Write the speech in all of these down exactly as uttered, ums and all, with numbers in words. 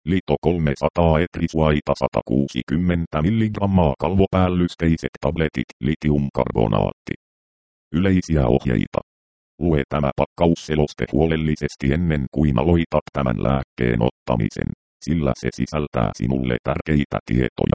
Lito kolmesataa etrisuaita sata kuusikymmentä milligrammaa kalvopäällysteiset tabletit litiumkarbonaatti. Yleisiä ohjeita. Lue tämä pakkausseloste huolellisesti ennen kuin aloitat tämän lääkkeen ottamisen, sillä se sisältää sinulle tärkeitä tietoja.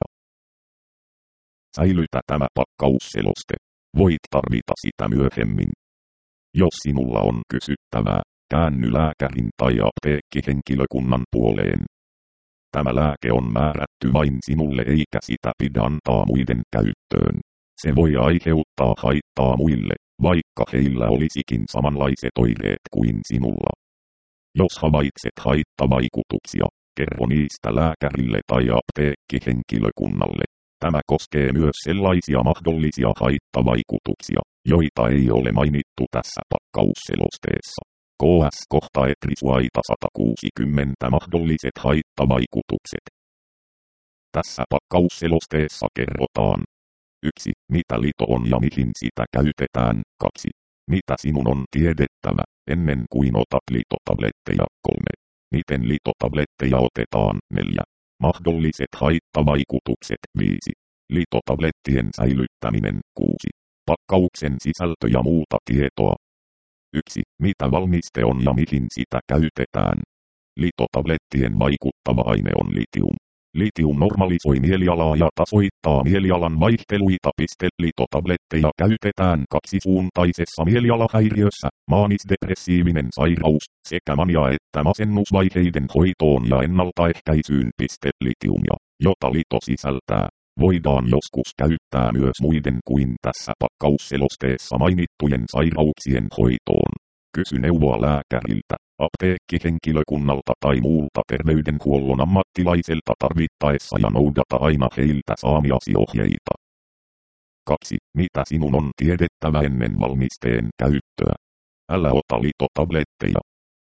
Säilytä tämä pakkausseloste. Voit tarvita sitä myöhemmin. Jos sinulla on kysyttävää, käänny lääkärin tai apteekkihenkilökunnan puoleen. Tämä lääke on määrätty vain sinulle eikä sitä pidä antaa muiden käyttöön. Se voi aiheuttaa haittaa muille, vaikka heillä olisikin samanlaiset oireet kuin sinulla. Jos havaitset haittavaikutuksia, kerro niistä lääkärille tai apteekkihenkilökunnalle. Tämä koskee myös sellaisia mahdollisia haittavaikutuksia, joita ei ole mainittu tässä pakkausselosteessa. K S kohta etrisuaita sata kuusikymmentä mahdolliset haittavaikutukset. Tässä pakkausselosteessa kerrotaan. yksi. Mitä lito on ja mihin sitä käytetään. kaksi. Mitä sinun on tiedettävä, ennen kuin otat litotabletteja. kolme. Miten litotabletteja otetaan. neljä. Mahdolliset haittavaikutukset. viisi. Litotablettien säilyttäminen. kuusi. Pakkauksen sisältö ja muuta tietoa. yksi. Mitä valmiste on ja mihin sitä käytetään. Litotablettien vaikuttava aine on litium. Litium normalisoi mielialaa ja tasoittaa mielialan vaihteluita. Litotabletteja käytetään kaksisuuntaisessa mielialahäiriössä, maanisdepressiivinen sairaus, sekä mania- että masennusvaiheiden hoitoon ja ennaltaehkäisyyn. Litiumia, jota lito sisältää, voidaan joskus käyttää myös muiden kuin tässä pakkausselosteessa mainittujen sairauksien hoitoon. Kysy neuvoa lääkäriltä, apteekkihenkilökunnalta tai muulta terveydenhuollon ammattilaiselta tarvittaessa ja noudata aina heiltä saamiasi ohjeita. kaksi. Mitä sinun on tiedettävä ennen valmisteen käyttöä? Älä ota litotabletteja.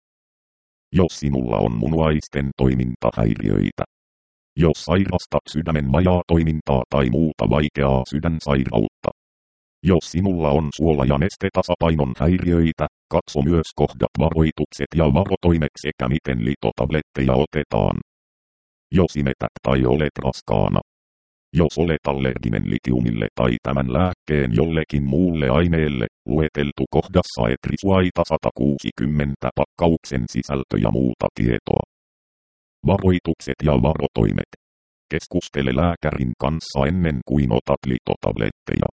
Jos sinulla on munuaisten toimintahäiriöitä. Jos sairastat sydämen vajaatoimintaa tai muuta vaikeaa sydänsairautta. Jos sinulla on suola- ja nestetasapainon häiriöitä, katso myös kohdat varoitukset ja varotoimet sekä miten litotabletteja otetaan. Jos imetät tai olet raskaana. Jos olet allerginen litiumille tai tämän lääkkeen jollekin muulle aineelle, lueteltu kohdassa etrisuaita sata kuusikymmentä pakkauksen sisältö ja muuta tietoa. Varoitukset ja varotoimet. Keskustele lääkärin kanssa ennen kuin otat litotabletteja.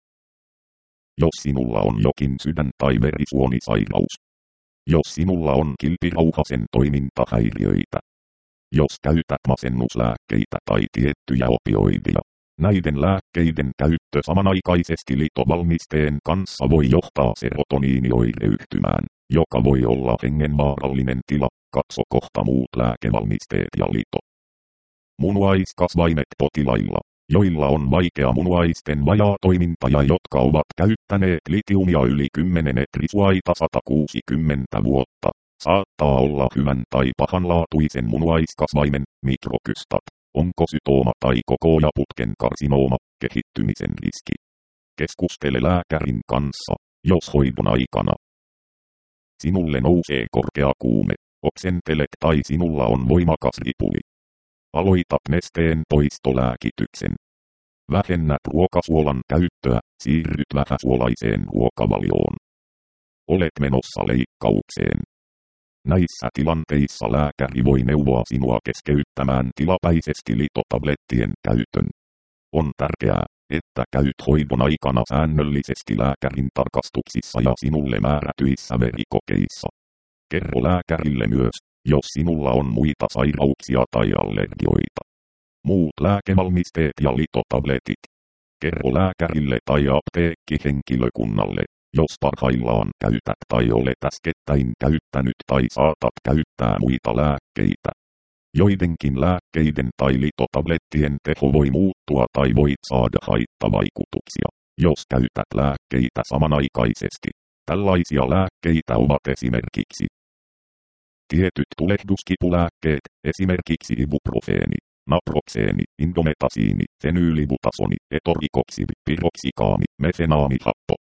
Jos sinulla on jokin sydän- tai verisuonisairaus. Jos sinulla on kilpirauhasen toimintahäiriöitä. Jos käytät masennuslääkkeitä tai tiettyjä opioideja. Näiden lääkkeiden käyttö samanaikaisesti litovalmisteen kanssa voi johtaa serotoniinioireyhtymään, joka voi olla hengenvaarallinen tila. Katso kohta muut lääkevalmisteet ja lito. Munuaiskasvaimet potilailla, joilla on vaikea munuaisten vajaatoiminta ja jotka ovat käyttäneet litiumia yli kymmenen etrisuaita sata kuusikymmentä vuotta, saattaa olla hyvän tai pahanlaatuisen munuaiskasvaimen mikrokystat, onkosytooma tai kokoajaputken karsinooma, kehittymisen riski. Keskustele lääkärin kanssa, jos hoidon aikana sinulle nousee korkea kuume, oksentelet tai sinulla on voimakas ripuli. Aloitat nesteen poistolääkityksen. Vähennät ruokasuolan käyttöä, siirryt vähäsuolaiseen ruokavalioon. Olet menossa leikkaukseen. Näissä tilanteissa lääkäri voi neuvoa sinua keskeyttämään tilapäisesti litotablettien käytön. On tärkeää, että käyt hoidon aikana säännöllisesti lääkärin tarkastuksissa ja sinulle määrätyissä verikokeissa. Kerro lääkärille myös, jos sinulla on muita sairauksia tai allergioita. Muut lääkevalmisteet ja litotabletit. Kerro lääkärille tai apteekkihenkilökunnalle, jos parhaillaan käytät tai olet äskettäin käyttänyt tai saatat käyttää muita lääkkeitä. Joidenkin lääkkeiden tai litotablettien teho voi muuttua tai voit saada haittavaikutuksia, jos käytät lääkkeitä samanaikaisesti. Tällaisia lääkkeitä ovat esimerkiksi tietyt tulehduskipulääkkeet, esimerkiksi ibuprofeeni, naproxeeni, indometasiini, fenyylibutasoni, etorikoksibi, piroksikaami, mefenaamihappo.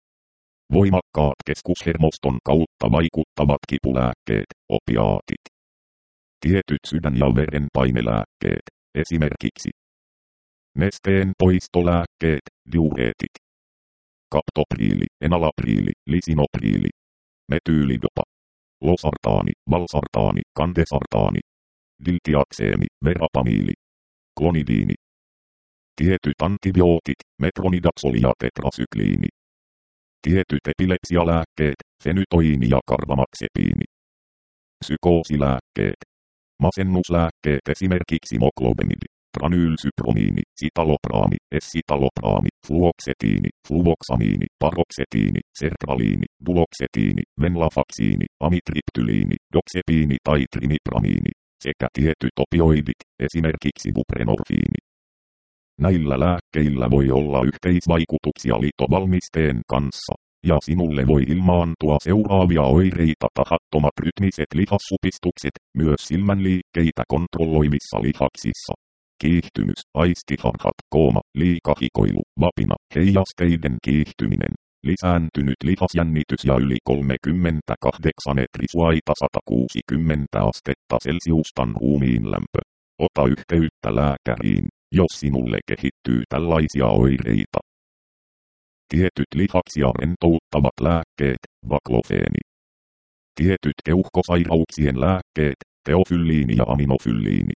Voimakkaat keskushermoston kautta vaikuttavat kipulääkkeet, opiaatit. Tietyt sydän- ja verenpainelääkkeet, esimerkiksi nesteen poistolääkkeet, diureetit, kaptopriili, enalapriili, lisinopriili, metyylidopa, losartaani, valsartaani, kandesartaani, diltiakseemi, verapamiili, klonidiini. Tietyt antibiootit, metronidaksoli ja tetrasykliini. Tietyt epilepsialääkkeet, fenytoiini ja karvamaxepiini. Psykoosilääkkeet. Masennuslääkkeet esimerkiksi moklobemidi, tranylsypromiini, sitalopraami, essitalopraami, fluoksetiini, fluvoksamiini, paroksetiini, sertraliini, duloksetiini, venlafaksiini, amitriptyliini, doksepiini tai trimipramiini, sekä tietyt opioidit, esimerkiksi buprenorfiini. Näillä lääkkeillä voi olla yhteisvaikutuksia litovalmisteen kanssa, ja sinulle voi ilmaantua seuraavia oireita: tahattomat rytmiset lihassupistukset, myös silmänliikkeitä kontrolloivissa lihaksissa, kiihtymys, aistiharhat, kooma, liikahikoilu, vapina, heijasteiden kiihtyminen, lisääntynyt lihasjännitys ja yli kolmekymmentäkahdeksan etrisuaita sata kuusikymmentä astetta Celsiustan ruumiinlämpö. Ota yhteyttä lääkäriin, jos sinulle kehittyy tällaisia oireita. Tietyt lihaksia rentouttavat lääkkeet, baklofeeni. Tietyt keuhkosairauksien lääkkeet, teofylliini ja aminofylliini.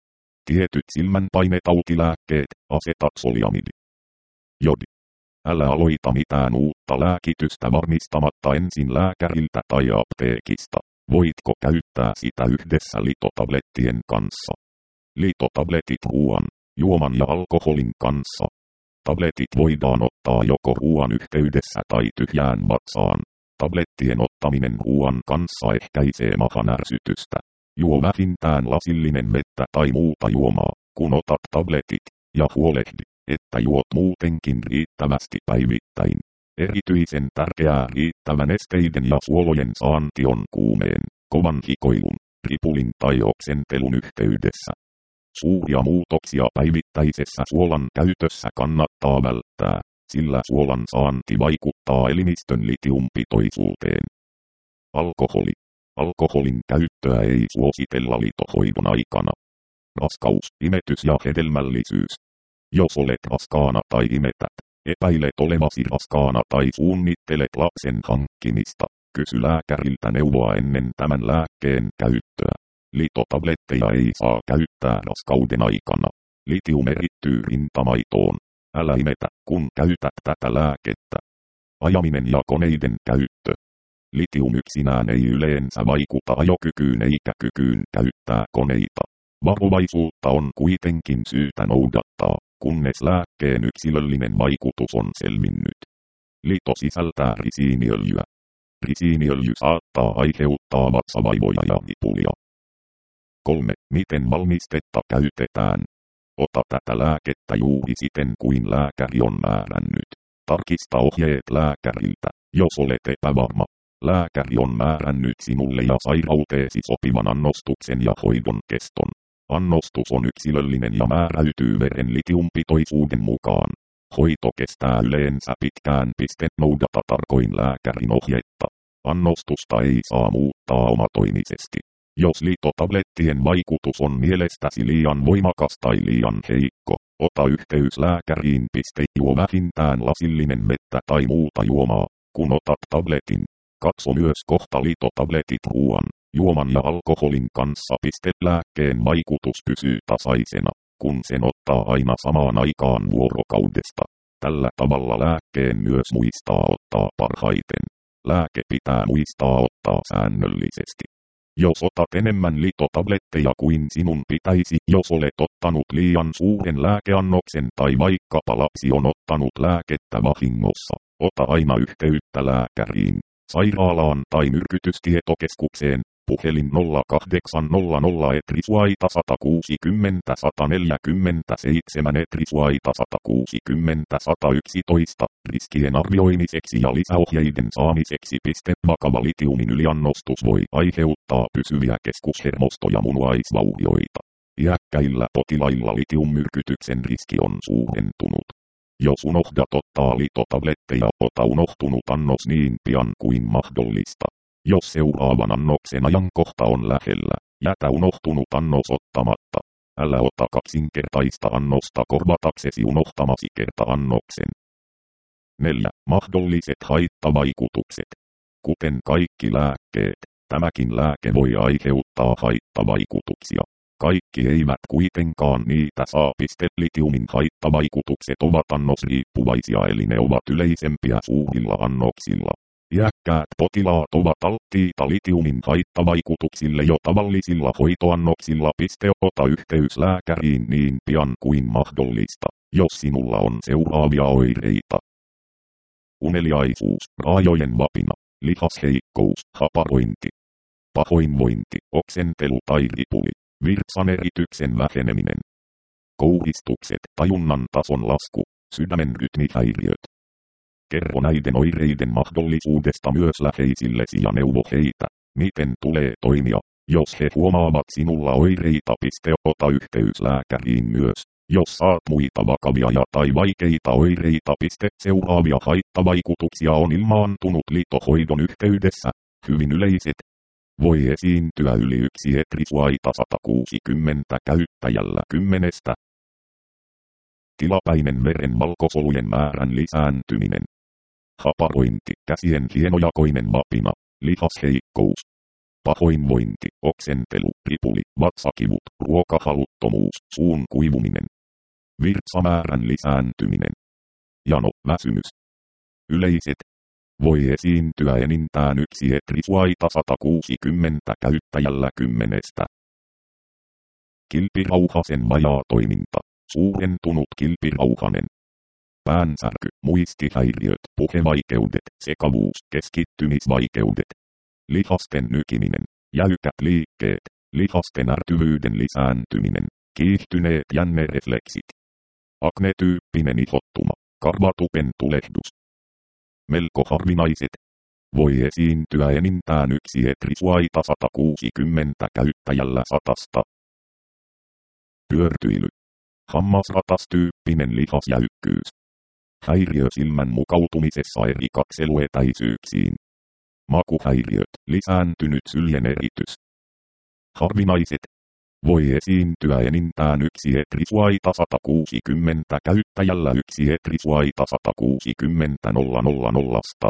Tietyt silmänpainetautilääkkeet, asetaksoliamidi. Jodi. Älä aloita mitään uutta lääkitystä varmistamatta ensin lääkäriltä tai apteekista. Voitko käyttää sitä yhdessä litotablettien kanssa? Litotabletit ruoan, juoman ja alkoholin kanssa. Tabletit voidaan ottaa joko ruoan yhteydessä tai tyhjään vatsaan. Tablettien ottaminen ruoan kanssa ehkäisee mahanärsytystä. Juo vähintään lasillinen vettä tai muuta juomaa, kun otat tabletit, ja huolehdi, että juot muutenkin riittävästi päivittäin. Erityisen tärkeää riittävän nesteiden ja suolojen saanti on kuumeen, kovan hikoilun, ripulin tai oksentelun yhteydessä. Suuria muutoksia päivittäisessä suolan käytössä kannattaa välttää, sillä suolan saanti vaikuttaa elimistön litiumpitoisuuteen. Alkoholi. Alkoholin käyttöä ei suositella litohoidon aikana. Raskaus, imetys ja hedelmällisyys. Jos olet raskaana tai imetät, epäilet olevasi raskaana tai suunnittelet lapsen hankkimista, kysy lääkäriltä neuvoa ennen tämän lääkkeen käyttöä. Litotabletteja ei saa käyttää raskauden aikana. Litium erittyy rintamaitoon. Älä imetä, kun käytät tätä lääkettä. Ajaminen ja koneiden käyttö. Litium yksinään ei yleensä vaikuta ajokykyyn eikä kykyyn käyttää koneita. Varovaisuutta on kuitenkin syytä noudattaa, kunnes lääkkeen yksilöllinen vaikutus on selvinnyt. Lito sisältää risiiniöljyä. Risiiniöljy saattaa aiheuttaa vatsavaivoja ja ripulia. kolme. Miten valmistetta käytetään? Ota tätä lääkettä juuri siten kuin lääkäri on määrännyt. Tarkista ohjeet lääkäriltä, jos olet epävarma. Lääkäri on määrännyt sinulle ja sairauteesi sopivan annostuksen ja hoidon keston. Annostus on yksilöllinen ja määräytyy veren litiumpitoisuuden mukaan. Hoito kestää yleensä pitkään. Noudata tarkoin lääkärin ohjetta. Annostusta ei saa muuttaa omatoimisesti. Jos litotablettien vaikutus on mielestäsi liian voimakas tai liian heikko, ota yhteys lääkäriin. Juo vähintään lasillinen vettä tai muuta juomaa, kun otat tabletin. Katso myös kohta litotabletit ruoan, juoman ja alkoholin kanssa. Lääkkeen vaikutus pysyy tasaisena, kun sen ottaa aina samaan aikaan vuorokaudesta. Tällä tavalla lääkkeen myös muistaa ottaa parhaiten. Lääke pitää muistaa ottaa säännöllisesti. Jos otat enemmän litotabletteja kuin sinun pitäisi, jos olet ottanut liian suuren lääkeannoksen tai vaikkapa lapsi on ottanut lääkettä vahingossa, ota aina yhteyttä lääkäriin, sairaalaan tai myrkytystietokeskukseen, puhelin nolla kahdeksan nolla nolla etrisuaita sata kuusikymmentä sata neljäkymmentäseitsemän etrisuaita sata kuusikymmentä sata yksitoista, riskien arvioimiseksi ja lisäohjeiden saamiseksi. Vakava litiumin yliannostus voi aiheuttaa pysyviä keskushermosto- ja munuaisvaurioita. Iäkkäillä potilailla litiummyrkytyksen riski on suurentunut. Jos unohdat ottaa litotabletteja, ota unohtunut annos niin pian kuin mahdollista. Jos seuraavan annoksen ajankohta on lähellä, Jätä unohtunut annos ottamatta. Älä ota kaksinkertaista annosta korvataksesi unohtamasi kerta-annoksen. neljä. Mahdolliset haittavaikutukset. Kuten kaikki lääkkeet, tämäkin lääke voi aiheuttaa haittavaikutuksia. Kaikki eivät kuitenkaan niitä saa. Litiumin haittavaikutukset ovat annosriippuvaisia, eli ne ovat yleisempiä suurilla annoksilla. Iäkkäät potilaat ovat alttiita litiumin haittavaikutuksille jo tavallisilla hoitoannoksilla. Ota yhteys lääkäriin niin pian kuin mahdollista, jos sinulla on seuraavia oireita. Uneliaisuus, raajojen vapina, lihasheikkous, haparointi, pahoinvointi, oksentelu tai ripuli, virtsanerityksen väheneminen, kouhistukset, tajunnan tason lasku, sydämen rytmihäiriöt. Kerro näiden oireiden mahdollisuudesta myös läheisillesi ja neuvo heitä, miten tulee toimia, jos he huomaavat sinulla oireita. Ota yhteys lääkäriin myös, jos saat muita vakavia ja tai vaikeita oireita. Seuraavia haittavaikutuksia on ilmaantunut liittohoidon yhteydessä, hyvin yleiset. Voi esiintyä yli yksi etrisuaita sata kuusikymmentä käyttäjällä kymmenestä. Tilapäinen veren valkosolujen määrän lisääntyminen. Haparointi, käsien hienojakoinen vapina, lihasheikkous, pahoinvointi, oksentelu, ripuli, vatsakivut, ruokahaluttomuus, suun kuivuminen, virtsamäärän lisääntyminen, jano, väsymys. Yleiset. Voi esiintyä enintään yksi etrisuaita sata kuusikymmentä käyttäjällä kymmenestä. Kilpirauhasen vajaa toiminta, suurentunut kilpirauhanen. Päänsärky, muistihäiriöt, puhevaikeudet, sekavuus, keskittymisvaikeudet. Lihasten nykiminen, jäykät liikkeet, lihasten ärtyvyyden lisääntyminen, kiihtyneet jännerefleksit. Akne-tyyppinen ihottuma, karvatupen tulehdus. Melko harvinaiset. Voi esiintyä enintään yksi etrisuaita sata kuusikymmentä käyttäjällä satasta. Pyörtyily. Hammasratastyyppinen lihasjäykkyys. Häiriö silmän mukautumisessa eri katseluetäisyyksiin. Makuhäiriöt, lisääntynyt syljen eritys. Harvinaiset. Voi esiintyä enintään yksi etrisuaita sata kuusikymmentä käyttäjällä yksi etrisuaita sata kuusikymmentä nollasta.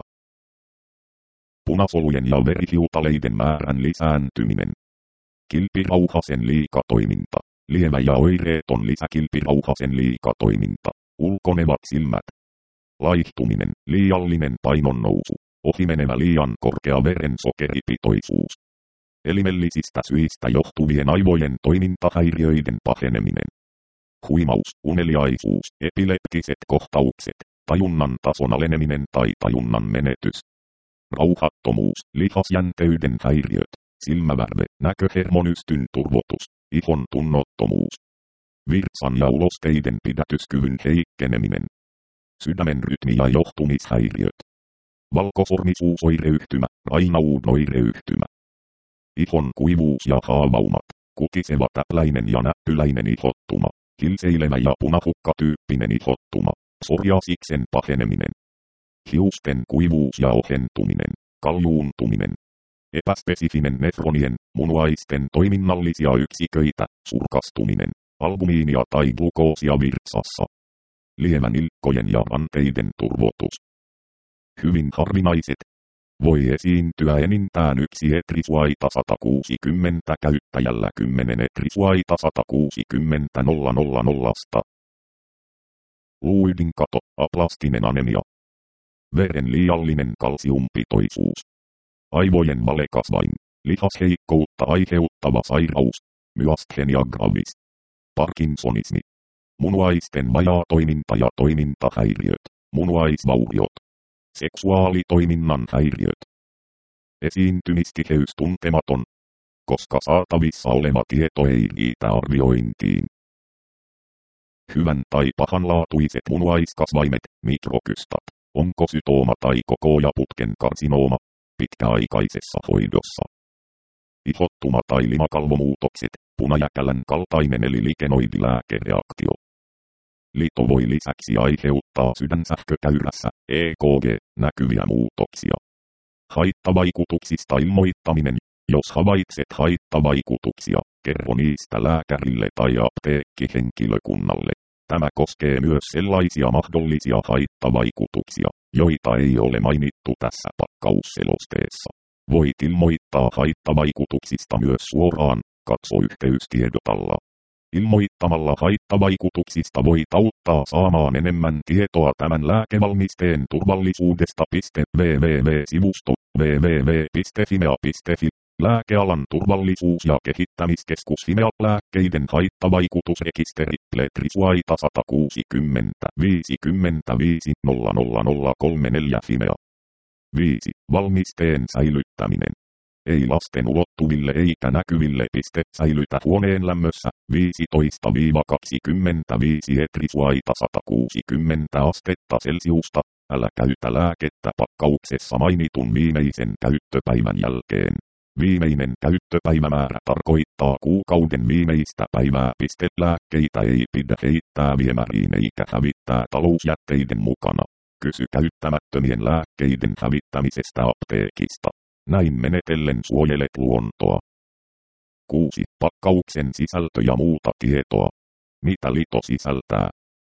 Punasolujen ja verihiutaleiden määrän lisääntyminen. Kilpirauhasen liikatoiminta. Lievä ja oireeton lisäkilpirauhasen liikatoiminta. Ulkonevat silmät. Laihtuminen, liiallinen painonnousu, ohimenevä liian korkea verensokeripitoisuus. Elimellisistä syistä johtuvien aivojen toimintahäiriöiden paheneminen. Huimaus, uneliaisuus, epileptiset kohtaukset, tajunnan tason aleneminen tai tajunnan menetys. Rauhattomuus, lihasjänteyden häiriöt, silmävärve, näköhermonystyn turvotus, ihon tunnottomuus. Virtsan ja ulosteiden pidätyskyvyn heikkeneminen. Sydämen rytmi- ja johtumishäiriöt. Valkosormisuusoireyhtymä, Raynaud-oireyhtymä. Ihon kuivuus ja haavaumat, kutiseva täpläinen ja näppyläinen ihottuma, hilseilevä ja punahukkatyyppinen ihottuma, psoriasiksen paheneminen. Hiusten kuivuus ja ohentuminen, kaljuuntuminen. Epäspesifinen nefronien, munuaisten toiminnallisia yksiköitä, surkastuminen, albumiinia tai glukoosia virtsassa. Lievän ilkkojen ja ranteiden turvotus. Hyvin harvinaiset. Voi esiintyä enintään yksi etrisuaita sata kuusikymmentä käyttäjällä kymmenen etrisuaita sata kuusikymmentä nollasta. Luuydinkato, aplastinen anemia. Veren liiallinen kalsiumpitoisuus. Aivojen valekasvain, lihasheikkoutta aiheuttava sairaus, myasthenia gravis. Parkinsonismi. Munuaisten vajaa toiminta ja toimintahäiriöt, munuaisvauriot. Seksuaalitoiminnan häiriöt. Esiintymistiheys tuntematon, koska saatavissa oleva tieto ei riitä arviointiin. Hyvän tai pahanlaatuiset munuaiskasvaimet, mikrokystat, onkosytooma tai kokoajaputken karsinooma, pitkäaikaisessa hoidossa. Ihottuma tai limakalvomuutokset, punajäkälän kaltainen eli likenoidilääkereaktio. Lito voi lisäksi aiheuttaa sydänsähkökäyrässä, E K G, näkyviä muutoksia. Haittavaikutuksista ilmoittaminen. Jos havaitset haittavaikutuksia, kerro niistä lääkärille tai apteekkihenkilökunnalle. Tämä koskee myös sellaisia mahdollisia haittavaikutuksia, joita ei ole mainittu tässä pakkausselosteessa. Voit ilmoittaa haittavaikutuksista myös suoraan, katso yhteystiedot alla. Ilmoittamalla haittavaikutuksista voit auttaa saamaan enemmän tietoa tämän lääkevalmisteen turvallisuudesta. www-sivusto www piste fimea piste fi Lääkealan turvallisuus- ja kehittämiskeskus Fimea lääkkeiden haittavaikutusrekisteri Pletrisuaita sata kuusikymmentä viisikymmentäviisi nolla nolla nolla kolmekymmentäneljä Fimea. viisi. Valmisteen säilyttäminen. Ei lasten ulottuville eikä näkyville. Piste. Säilytä huoneen lämmössä viisitoista kaksikymmentäviisi Pletrisuaita sata kuusikymmentä astetta Celsiusta. Älä käytä lääkettä pakkauksessa mainitun viimeisen käyttöpäivän jälkeen. Viimeinen käyttöpäivämäärä tarkoittaa kuukauden viimeistä päivää. Lääkkeitä ei pidä heittää viemäriin eikä hävittää talousjätteiden mukana. Kysy käyttämättömien lääkkeiden hävittämisestä apteekista. Näin menetellen suojelet luontoa. kuusi. Pakkauksen sisältö ja muuta tietoa. Mitä lito sisältää?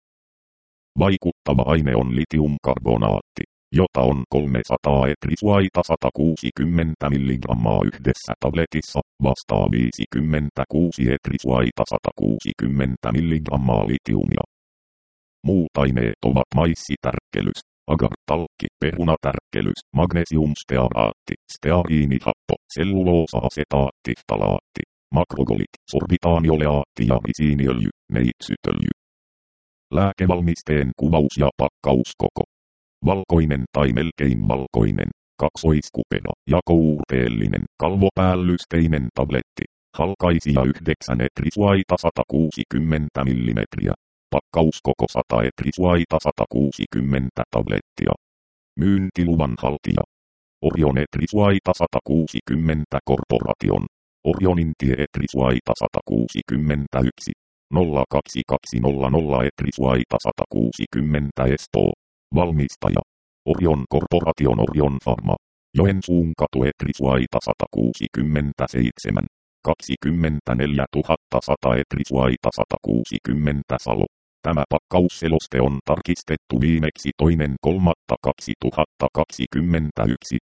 Vaikuttava aine on litiumkarbonaatti, jota on kolmesataa Pletrisuaita sata kuusikymmentä milligrammaa yhdessä tabletissa, vastaa viisikymmentäkuusi Pletrisuaita sata kuusikymmentä milligrammaa litiumia. Muut aineet ovat maissitärkkelys, agartalkki, perunatärkkelys, magnesiumstearaatti, steariinihappo, selluloosa-asetaatti, ftalaatti, makrogolit, sorbitaanioleaatti ja risiiniöljy, neitsytöljy. Lääkevalmisteen kuvaus ja pakkauskoko. Valkoinen tai melkein valkoinen, kaksoiskupera, jakouurteellinen, kalvopäällysteinen tabletti, halkaisija yhdeksän Pletrisuaita sata kuusikymmentä millimetriä, pakkauskoko sata Pletrisuaita sata kuusikymmentä tablettia. Myyntiluvan haltija. Orion Pletrisuaita sata kuusikymmentä Corporation. Orionin tie Pletrisuaita sata kuusikymmentäyksi. nolla kaksi kaksi nolla nolla Pletrisuaita sata kuusikymmentä Espoo. Valmistaja. Orion Corporation Orion Pharma. Joensuun katu Pletrisuaita sata kuusikymmentäseitsemän. kaksikymmentäneljätuhatta sata Pletrisuaita sata kuusikymmentä Salo. Tämä pakkausseloste on tarkistettu viimeksi toinen kolmatta kaksituhattakaksikymmentäyksi.